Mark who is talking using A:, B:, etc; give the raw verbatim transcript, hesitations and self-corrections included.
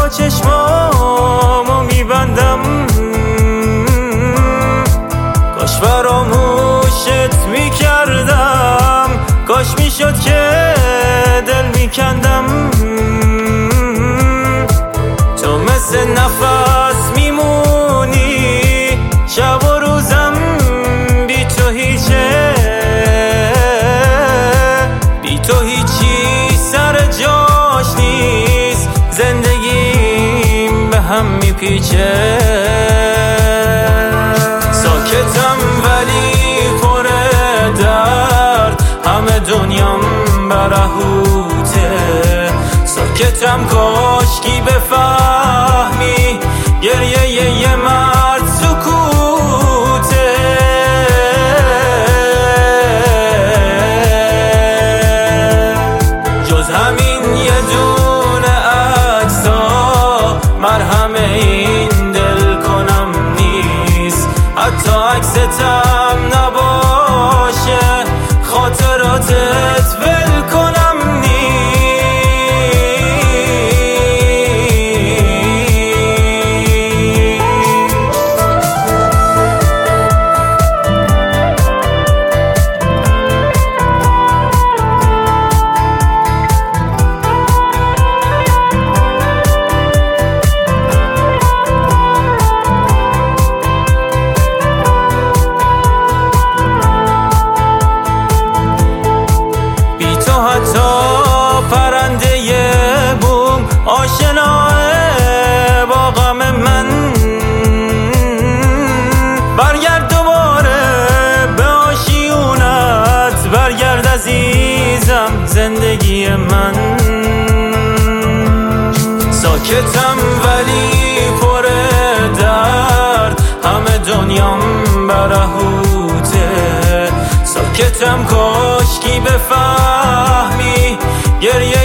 A: چشمامو میبندم، کاش فراموشت میکردم، کاش میشد که دل میکندم. تو مثل نفس میمونی، شب و روزم بی تو هیچه، بی تو هیچی سر جاش نیست، زندگیم به هم میپیچه. ساکتم ولی پر درد، همه دنیام برهوته. ساکتم کاشکی بفهمی، گریه یه مرد سکوته. جز همین یه دونه عکسا، مرهم این دل کنم نیست. حتی عکستم نباشه، خاطراتت ول کنم نیست. آشناه با غم من، برگرد دوباره به آشیونت، برگرد عزیزم زندگی من. ساکتم ولی پر درد، همه دنیام برهوته. ساکتم کاشکی بفهمی، گریه